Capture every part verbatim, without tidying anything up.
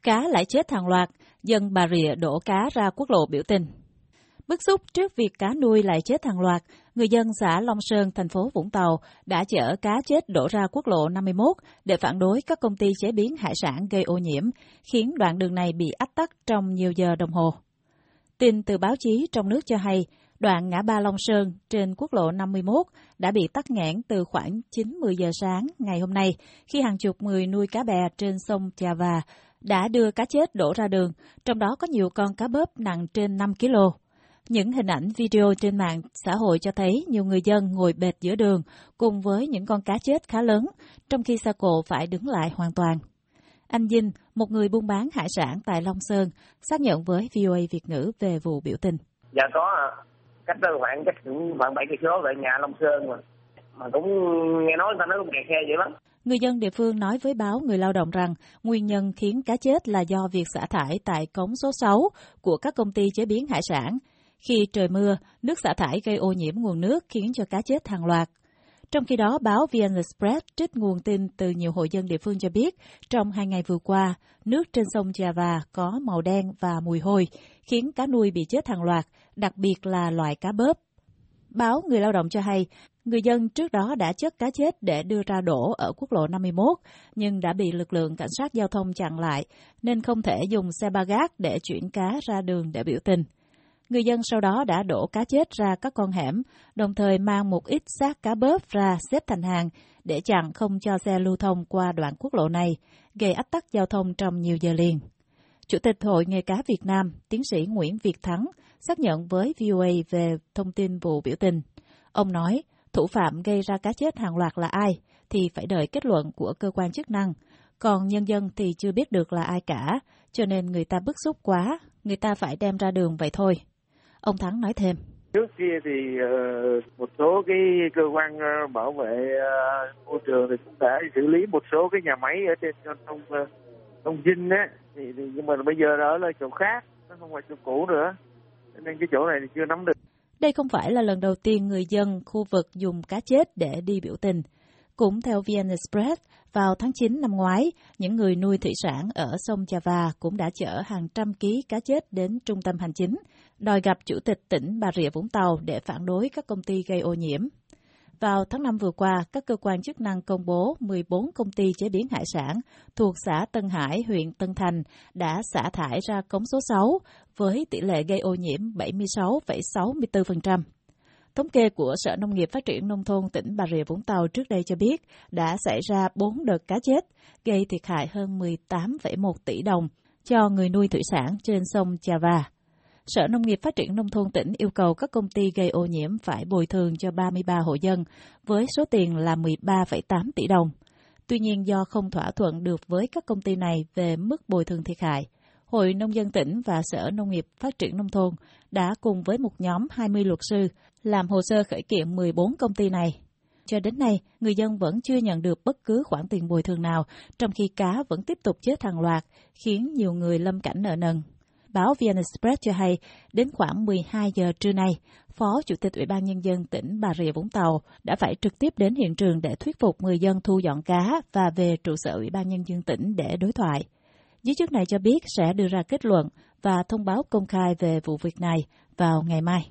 Cá lại chết hàng loạt, dân Bà Rịa đổ cá ra quốc lộ biểu tình. Bức xúc trước việc cá nuôi lại chết hàng loạt, người dân xã Long Sơn, thành phố Vũng Tàu đã chở cá chết đổ ra quốc lộ năm mươi mốt để phản đối các công ty chế biến hải sản gây ô nhiễm, khiến đoạn đường này bị ách tắc trong nhiều giờ đồng hồ. Tin từ báo chí trong nước cho hay, đoạn ngã ba Long Sơn trên quốc lộ năm mươi mốt đã bị tắc nghẽn từ khoảng chín mười giờ sáng ngày hôm nay khi hàng chục người nuôi cá bè trên sông Chà Và đã đưa cá chết đổ ra đường, trong đó có nhiều con cá bớp nặng trên năm ki lô. Những hình ảnh video trên mạng xã hội cho thấy nhiều người dân ngồi bệt giữa đường cùng với những con cá chết khá lớn, trong khi xe cộ phải đứng lại hoàn toàn. Anh Dinh, một người buôn bán hải sản tại Long Sơn, xác nhận với vê o a Việt ngữ về vụ biểu tình. Dạ có, cách đây khoảng cách khoảng bảy cây số tại nhà Long Sơn mà, mà cũng nghe nói người ta nói cũng kẹt xe vậy lắm. Người dân địa phương nói với báo Người Lao động rằng nguyên nhân khiến cá chết là do việc xả thải tại cống số sáu của các công ty chế biến hải sản. Khi trời mưa, nước xả thải gây ô nhiễm nguồn nước khiến cho cá chết hàng loạt. Trong khi đó, báo vê en Express trích nguồn tin từ nhiều hộ dân địa phương cho biết, trong hai ngày vừa qua, nước trên sông Chà Và có màu đen và mùi hôi, khiến cá nuôi bị chết hàng loạt, đặc biệt là loại cá bớp. Báo Người Lao động cho hay, người dân trước đó đã chất cá chết để đưa ra đổ ở quốc lộ năm mươi mốt, nhưng đã bị lực lượng cảnh sát giao thông chặn lại, nên không thể dùng xe ba gác để chuyển cá ra đường để biểu tình. Người dân sau đó đã đổ cá chết ra các con hẻm, đồng thời mang một ít xác cá bớp ra xếp thành hàng để chặn không cho xe lưu thông qua đoạn quốc lộ này, gây ách tắc giao thông trong nhiều giờ liền. Chủ tịch Hội Nghề cá Việt Nam, tiến sĩ Nguyễn Việt Thắng, xác nhận với vê o a về thông tin vụ biểu tình. Ông nói, thủ phạm gây ra cá chết hàng loạt là ai thì phải đợi kết luận của cơ quan chức năng, còn nhân dân thì chưa biết được là ai cả, cho nên người ta bức xúc quá, người ta phải đem ra đường vậy thôi. Ông Thắng nói thêm. Trước kia thì uh, một số cái cơ quan uh, bảo vệ uh, môi trường thì cũng đã xử lý một số cái nhà máy ở trên sông uh, sông Vinh á, thì, thì nhưng mà bây giờ nó ở chỗ khác, nó không phải chỗ cũ nữa, nên cái chỗ này thì chưa nắm được. Đây không phải là lần đầu tiên người dân khu vực dùng cá chết để đi biểu tình. Cũng theo vê en Express, vào tháng chín năm ngoái, những người nuôi thủy sản ở sông Chà Và cũng đã chở hàng trăm ký cá chết đến trung tâm hành chính, đòi gặp Chủ tịch tỉnh Bà Rịa Vũng Tàu để phản đối các công ty gây ô nhiễm. Vào tháng năm vừa qua, các cơ quan chức năng công bố mười bốn công ty chế biến hải sản thuộc xã Tân Hải, huyện Tân Thành đã xả thải ra cống số sáu với tỷ lệ gây ô nhiễm bảy mươi sáu phẩy sáu mươi tư phần trăm. Thống kê của Sở Nông nghiệp Phát triển Nông thôn tỉnh Bà Rịa Vũng Tàu trước đây cho biết đã xảy ra bốn đợt cá chết, gây thiệt hại hơn mười tám phẩy một tỷ đồng cho người nuôi thủy sản trên sông Chà Và. Sở Nông nghiệp Phát triển Nông thôn tỉnh yêu cầu các công ty gây ô nhiễm phải bồi thường cho ba mươi ba hộ dân với số tiền là mười ba phẩy tám tỷ đồng. Tuy nhiên do không thỏa thuận được với các công ty này về mức bồi thường thiệt hại, Hội Nông dân tỉnh và Sở Nông nghiệp Phát triển Nông thôn đã cùng với một nhóm hai mươi luật sư làm hồ sơ khởi kiện mười bốn công ty này. Cho đến nay, người dân vẫn chưa nhận được bất cứ khoản tiền bồi thường nào, trong khi cá vẫn tiếp tục chết hàng loạt, khiến nhiều người lâm cảnh nợ nần. Báo vê en Express cho hay, đến khoảng mười hai giờ trưa nay, Phó Chủ tịch Ủy ban Nhân dân tỉnh Bà Rịa Vũng Tàu đã phải trực tiếp đến hiện trường để thuyết phục người dân thu dọn cá và về trụ sở Ủy ban Nhân dân tỉnh để đối thoại. Giới chức này cho biết sẽ đưa ra kết luận và thông báo công khai về vụ việc này vào ngày mai.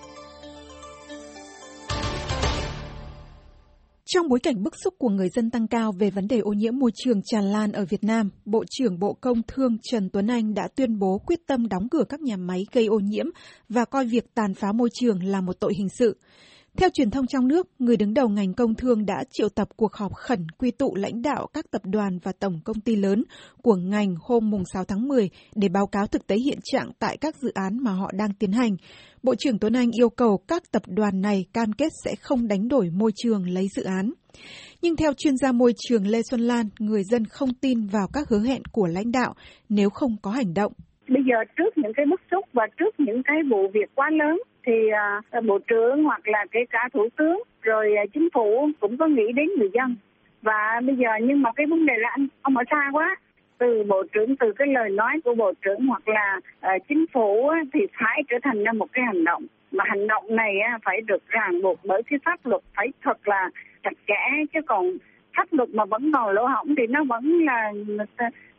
Trong bối cảnh bức xúc của người dân tăng cao về vấn đề ô nhiễm môi trường tràn lan ở Việt Nam, Bộ trưởng Bộ Công Thương Trần Tuấn Anh đã tuyên bố quyết tâm đóng cửa các nhà máy gây ô nhiễm và coi việc tàn phá môi trường là một tội hình sự. Theo truyền thông trong nước, người đứng đầu ngành công thương đã triệu tập cuộc họp khẩn quy tụ lãnh đạo các tập đoàn và tổng công ty lớn của ngành hôm sáu tháng mười để báo cáo thực tế hiện trạng tại các dự án mà họ đang tiến hành. Bộ trưởng Tuấn Anh yêu cầu các tập đoàn này cam kết sẽ không đánh đổi môi trường lấy dự án. Nhưng theo chuyên gia môi trường Lê Xuân Lan, người dân không tin vào các hứa hẹn của lãnh đạo nếu không có hành động. Bây giờ trước những cái bức xúc và trước những cái vụ việc quá lớn thì uh, Bộ trưởng hoặc là kể cả Thủ tướng rồi uh, Chính phủ cũng có nghĩ đến người dân. Và bây giờ nhưng mà cái vấn đề là anh ông ở xa quá. Từ Bộ trưởng, từ cái lời nói của Bộ trưởng hoặc là uh, Chính phủ uh, thì phải trở thành ra một cái hành động. Mà hành động này uh, phải được ràng buộc bởi cái pháp luật phải thật là chặt chẽ, chứ còn pháp luật mà vẫn còn lỗ hổng thì nó vẫn là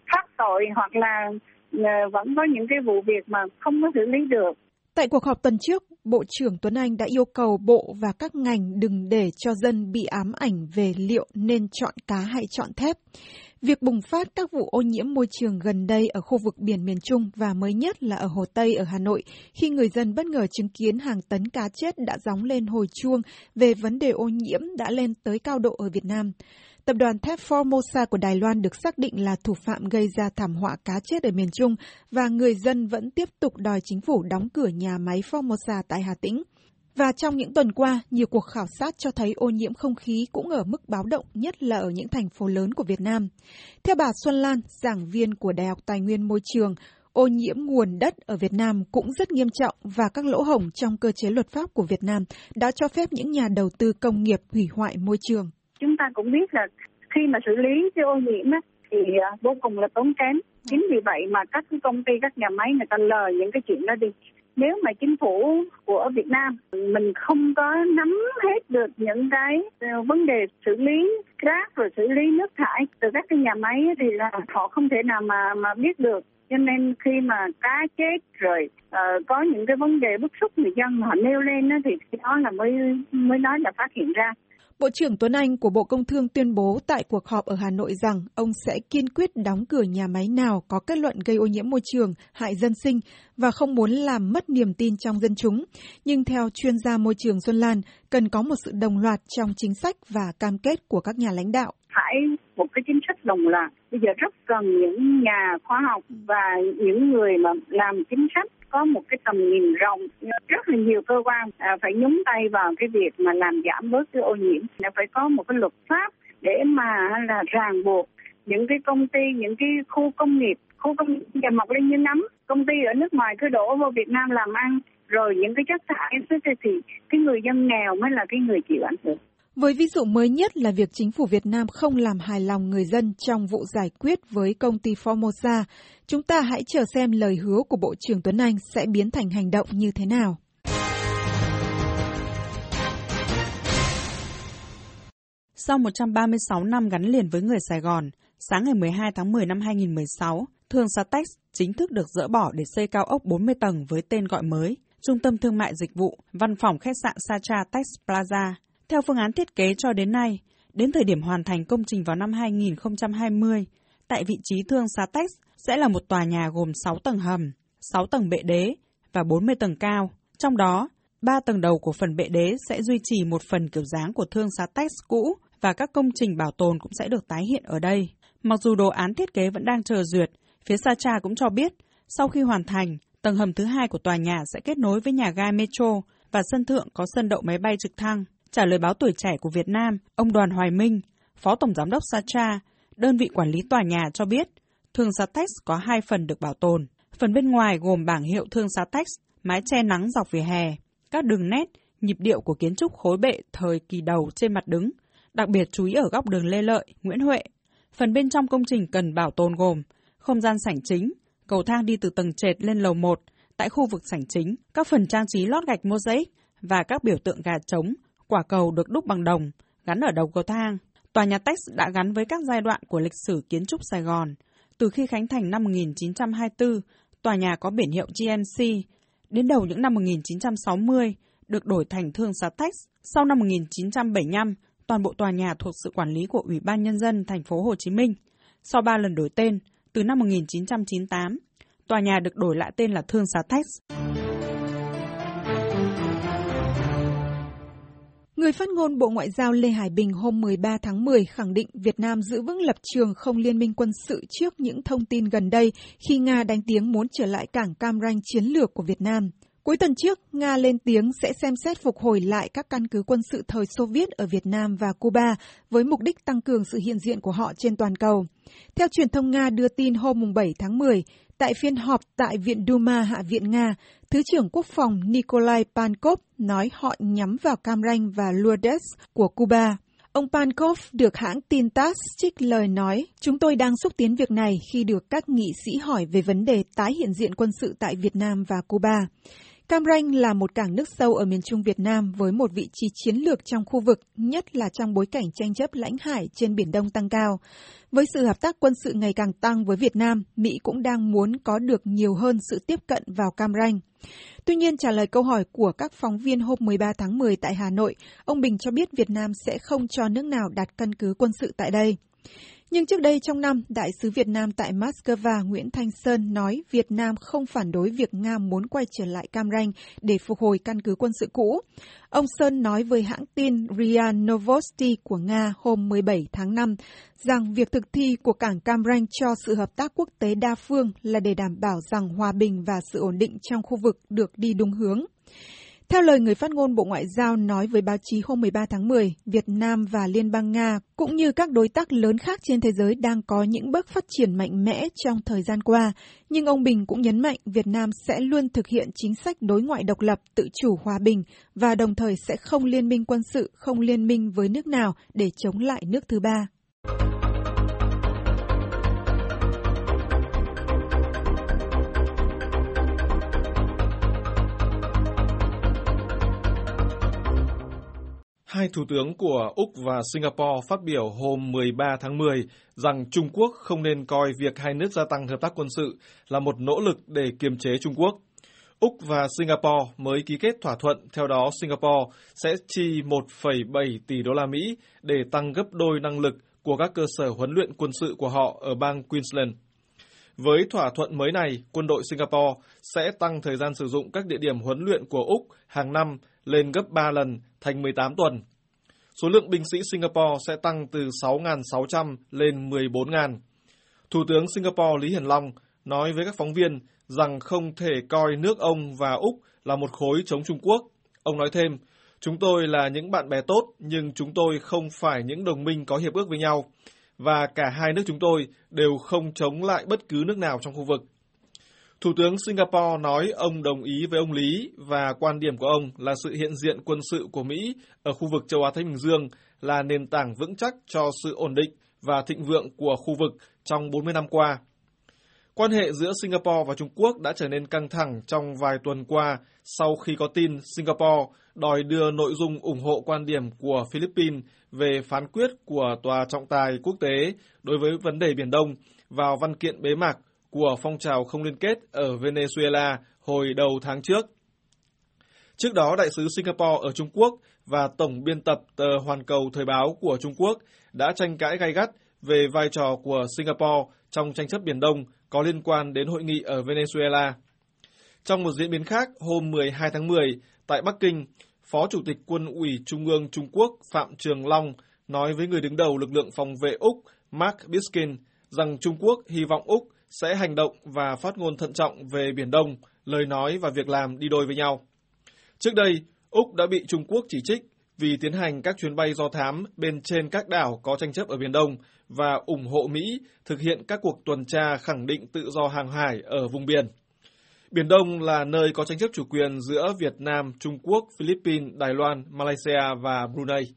thoát tội hoặc là vẫn có những cái vụ việc mà không có xử lý được. Tại cuộc họp tuần trước, Bộ trưởng Tuấn Anh đã yêu cầu Bộ và các ngành đừng để cho dân bị ám ảnh về liệu nên chọn cá hay chọn thép. Việc bùng phát các vụ ô nhiễm môi trường gần đây ở khu vực biển miền Trung và mới nhất là ở Hồ Tây ở Hà Nội, khi người dân bất ngờ chứng kiến hàng tấn cá chết đã gióng lên hồi chuông về vấn đề ô nhiễm đã lên tới cao độ ở Việt Nam. Tập đoàn thép Formosa của Đài Loan được xác định là thủ phạm gây ra thảm họa cá chết ở miền Trung và người dân vẫn tiếp tục đòi chính phủ đóng cửa nhà máy Formosa tại Hà Tĩnh. Và trong những tuần qua, nhiều cuộc khảo sát cho thấy ô nhiễm không khí cũng ở mức báo động, nhất là ở những thành phố lớn của Việt Nam. Theo bà Xuân Lan, giảng viên của Đại học Tài nguyên Môi trường, ô nhiễm nguồn đất ở Việt Nam cũng rất nghiêm trọng và các lỗ hổng trong cơ chế luật pháp của Việt Nam đã cho phép những nhà đầu tư công nghiệp hủy hoại môi trường. Chúng ta cũng biết là khi mà xử lý cái ô nhiễm á, thì vô cùng là tốn kém. Chính vì vậy mà các công ty, các nhà máy người ta lờ những cái chuyện đó đi. Nếu mà chính phủ của Việt Nam mình không có nắm hết được những cái vấn đề xử lý rác rồi xử lý nước thải từ các cái nhà máy thì là họ không thể nào mà mà biết được. Cho nên khi mà cá chết rồi uh, có những cái vấn đề bức xúc người dân họ nêu lên đó, thì cái đó là mới mới nói là phát hiện ra. Bộ trưởng Tuấn Anh của Bộ Công Thương tuyên bố tại cuộc họp ở Hà Nội rằng ông sẽ kiên quyết đóng cửa nhà máy nào có kết luận gây ô nhiễm môi trường, hại dân sinh và không muốn làm mất niềm tin trong dân chúng. Nhưng theo chuyên gia môi trường Xuân Lan, cần có một sự đồng loạt trong chính sách và cam kết của các nhà lãnh đạo. Phải một cái chính sách đồng loạt. Bây giờ rất cần những nhà khoa học và những người mà làm chính sách có một cái tầm nhìn rộng. Rất là nhiều cơ quan à, phải nhúng tay vào cái việc mà làm giảm bớt cái ô nhiễm. Phải có một cái luật pháp để mà là ràng buộc những cái công ty, những cái khu công nghiệp, khu công nghiệp giờ mọc lên như nấm. Công ty ở nước ngoài cứ đổ vào Việt Nam làm ăn, rồi những cái chất thải thì cái người dân nghèo mới là cái người chịu ảnh hưởng. Với ví dụ mới nhất là việc chính phủ Việt Nam không làm hài lòng người dân trong vụ giải quyết với công ty Formosa, chúng ta hãy chờ xem lời hứa của Bộ trưởng Tuấn Anh sẽ biến thành hành động như thế nào. Sau một trăm ba mươi sáu năm gắn liền với người Sài Gòn, sáng ngày mười hai tháng mười năm hai nghìn không trăm mười sáu, Thương Satex chính thức được dỡ bỏ để xây cao ốc bốn mươi tầng với tên gọi mới, Trung tâm Thương mại Dịch vụ, Văn phòng Khách sạn Sacha Tex Plaza. Theo phương án thiết kế cho đến nay, đến thời điểm hoàn thành công trình vào năm hai nghìn không trăm hai mươi, tại vị trí Thương Satex sẽ là một tòa nhà gồm sáu tầng hầm, sáu tầng bệ đế và bốn mươi tầng cao. Trong đó, ba tầng đầu của phần bệ đế sẽ duy trì một phần kiểu dáng của Thương Satex cũ và các công trình bảo tồn cũng sẽ được tái hiện ở đây. Mặc dù đồ án thiết kế vẫn đang chờ duyệt, phía Sacha cũng cho biết sau khi hoàn thành, tầng hầm thứ hai của tòa nhà sẽ kết nối với nhà ga metro và sân thượng có sân đậu máy bay trực thăng. Trả lời báo Tuổi Trẻ của Việt Nam, ông Đoàn Hoài Minh, Phó Tổng Giám đốc Sacha, đơn vị quản lý tòa nhà cho biết, Thương Satex có hai phần được bảo tồn. Phần bên ngoài gồm bảng hiệu Thương Satex, mái che nắng dọc vỉa hè, các đường nét, nhịp điệu của kiến trúc khối bệ thời kỳ đầu trên mặt đứng, đặc biệt chú ý ở góc đường Lê Lợi, Nguyễn Huệ. Phần bên trong công trình cần bảo tồn gồm không gian sảnh chính, cầu thang đi từ tầng trệt lên lầu một, tại khu vực sảnh chính, các phần trang trí lót gạch mosaic và các biểu tượng gà trống, quả cầu được đúc bằng đồng, gắn ở đầu cầu thang. Tòa nhà Tex đã gắn với các giai đoạn của lịch sử kiến trúc Sài Gòn. Từ khi khánh thành năm một nghìn chín trăm hai mươi tư, tòa nhà có biển hiệu giê en xê. Đến đầu những năm một nghìn chín trăm sáu mươi, được đổi thành Thương Satex. Sau năm một nghìn chín trăm bảy mươi lăm, toàn bộ tòa nhà thuộc sự quản lý của Ủy ban Nhân dân thành phố Hồ Chí Minh. Sau ba lần đổi tên, từ năm một nghìn chín trăm chín mươi tám, tòa nhà được đổi lại tên là Thương Satex. Người phát ngôn Bộ Ngoại giao Lê Hải Bình hôm mười ba tháng mười khẳng định Việt Nam giữ vững lập trường không liên minh quân sự trước những thông tin gần đây khi Nga đánh tiếng muốn trở lại cảng Cam Ranh chiến lược của Việt Nam. Cuối tuần trước, Nga lên tiếng sẽ xem xét phục hồi lại các căn cứ quân sự thời Xô Viết ở Việt Nam và Cuba với mục đích tăng cường sự hiện diện của họ trên toàn cầu. Theo truyền thông Nga đưa tin hôm bảy tháng mười, tại phiên họp tại Viện Duma Hạ viện Nga, Thứ trưởng Quốc phòng Nikolai Pankov nói họ nhắm vào Cam Ranh và Lourdes của Cuba. Ông Pankov được hãng tin tát trích lời nói, chúng tôi đang xúc tiến việc này khi được các nghị sĩ hỏi về vấn đề tái hiện diện quân sự tại Việt Nam và Cuba. Cam Ranh là một cảng nước sâu ở miền Trung Việt Nam với một vị trí chiến lược trong khu vực, nhất là trong bối cảnh tranh chấp lãnh hải trên Biển Đông tăng cao. Với sự hợp tác quân sự ngày càng tăng với Việt Nam, Mỹ cũng đang muốn có được nhiều hơn sự tiếp cận vào Cam Ranh. Tuy nhiên, trả lời câu hỏi của các phóng viên hôm mười ba tháng mười tại Hà Nội, ông Bình cho biết Việt Nam sẽ không cho nước nào đặt căn cứ quân sự tại đây. Nhưng trước đây trong năm, Đại sứ Việt Nam tại Moscow Nguyễn Thanh Sơn nói Việt Nam không phản đối việc Nga muốn quay trở lại Cam Ranh để phục hồi căn cứ quân sự cũ. Ông Sơn nói với hãng tin rờ i a Novosti của Nga hôm mười bảy tháng năm rằng việc thực thi của cảng Cam Ranh cho sự hợp tác quốc tế đa phương là để đảm bảo rằng hòa bình và sự ổn định trong khu vực được đi đúng hướng. Theo lời người phát ngôn Bộ Ngoại giao nói với báo chí hôm mười ba tháng mười, Việt Nam và Liên bang Nga cũng như các đối tác lớn khác trên thế giới đang có những bước phát triển mạnh mẽ trong thời gian qua. Nhưng ông Bình cũng nhấn mạnh Việt Nam sẽ luôn thực hiện chính sách đối ngoại độc lập, tự chủ hòa bình và đồng thời sẽ không liên minh quân sự, không liên minh với nước nào để chống lại nước thứ ba. Hai thủ tướng của Úc và Singapore phát biểu hôm mười ba tháng mười rằng Trung Quốc không nên coi việc hai nước gia tăng hợp tác quân sự là một nỗ lực để kiềm chế Trung Quốc. Úc và Singapore mới ký kết thỏa thuận, theo đó Singapore sẽ chi một phẩy bảy tỷ đô la Mỹ để tăng gấp đôi năng lực của các cơ sở huấn luyện quân sự của họ ở bang Queensland. Với thỏa thuận mới này, quân đội Singapore sẽ tăng thời gian sử dụng các địa điểm huấn luyện của Úc hàng năm lên gấp ba lần thành mười tám tuần. Số lượng binh sĩ Singapore sẽ tăng từ sáu nghìn sáu trăm lên mười bốn nghìn. Thủ tướng Singapore Lý Hiển Long nói với các phóng viên rằng không thể coi nước ông và Úc là một khối chống Trung Quốc. Ông nói thêm, chúng tôi là những bạn bè tốt nhưng chúng tôi không phải những đồng minh có hiệp ước với nhau. Và cả hai nước chúng tôi đều không chống lại bất cứ nước nào trong khu vực. Thủ tướng Singapore nói ông đồng ý với ông Lý và quan điểm của ông là sự hiện diện quân sự của Mỹ ở khu vực châu Á-Thái Bình Dương là nền tảng vững chắc cho sự ổn định và thịnh vượng của khu vực trong bốn mươi năm qua. Quan hệ giữa Singapore và Trung Quốc đã trở nên căng thẳng trong vài tuần qua sau khi có tin Singapore đòi đưa nội dung ủng hộ quan điểm của Philippines về phán quyết của Tòa trọng tài quốc tế đối với vấn đề Biển Đông vào văn kiện bế mạc của phong trào không liên kết ở Venezuela hồi đầu tháng trước. Trước đó, Đại sứ Singapore ở Trung Quốc và Tổng biên tập tờ Hoàn Cầu Thời báo của Trung Quốc đã tranh cãi gay gắt về vai trò của Singapore trong tranh chấp Biển Đông có liên quan đến hội nghị ở Venezuela. Trong một diễn biến khác, hôm mười hai tháng mười, tại Bắc Kinh, Phó Chủ tịch Quân ủy Trung ương Trung Quốc Phạm Trường Long nói với người đứng đầu lực lượng phòng vệ Úc Mark Biskin rằng Trung Quốc hy vọng Úc sẽ hành động và phát ngôn thận trọng về Biển Đông, lời nói và việc làm đi đôi với nhau. Trước đây, Úc đã bị Trung Quốc chỉ trích vì tiến hành các chuyến bay do thám bên trên các đảo có tranh chấp ở Biển Đông và ủng hộ Mỹ thực hiện các cuộc tuần tra khẳng định tự do hàng hải ở vùng biển. Biển Đông là nơi có tranh chấp chủ quyền giữa Việt Nam, Trung Quốc, Philippines, Đài Loan, Malaysia và Brunei.